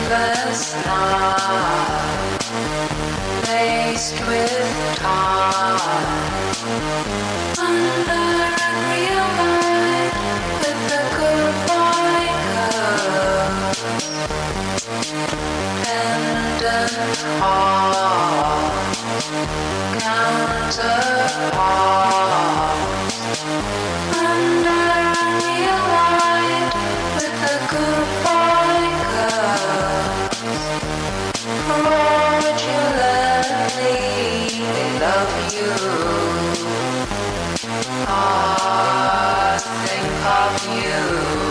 endless night, laced with time, under unreal light, with the goodbye curse, pendant heart, counterpart, under unreal light, with the goodbye curse, fraudulently they love you. I think of you.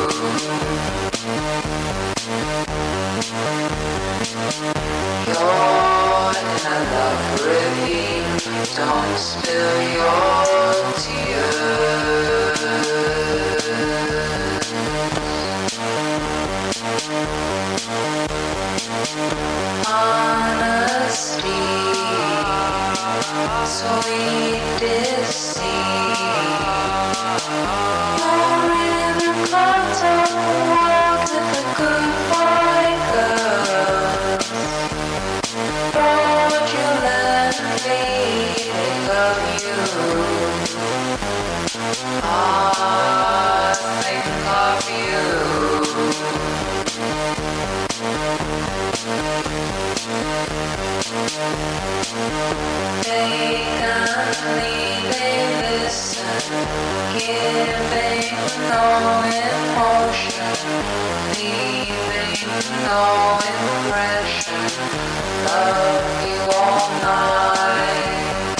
You're in a love ravine. Don't spill your tears. Honesty, sweet deceit. You're in a clouds of world with a goodbye curse. Fraudulently they love you. I think of you. Patiently they listen, giving no emotion, leaving no impression. Love you all night.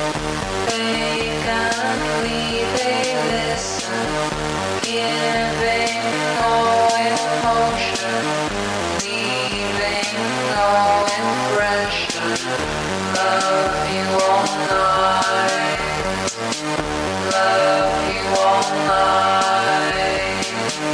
Patiently they listen, giving no emotion, leaving no impression. Love you all night. Love you all night.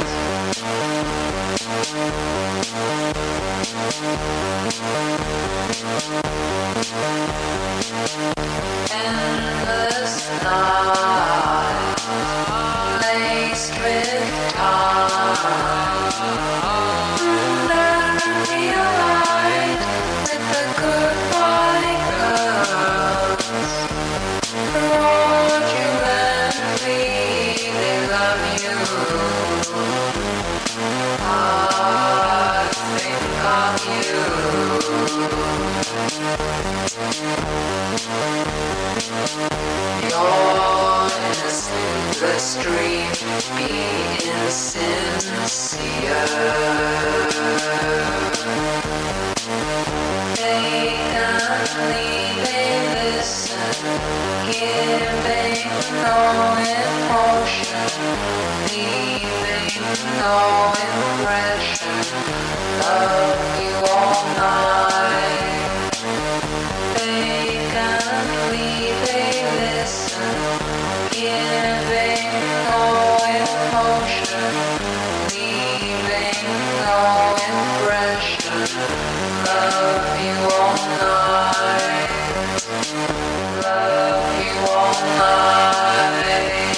Endless night, laced with time, under real light, with the goodbye curse. Fraudulently they love you. I think of you. You're in a sleepless dream, being sincere. Patiently they listen, giving no emotion, leaving no impression. Love you all night. Patiently they listen, giving no emotion, leaving no impression. Love you all night. Love you all night.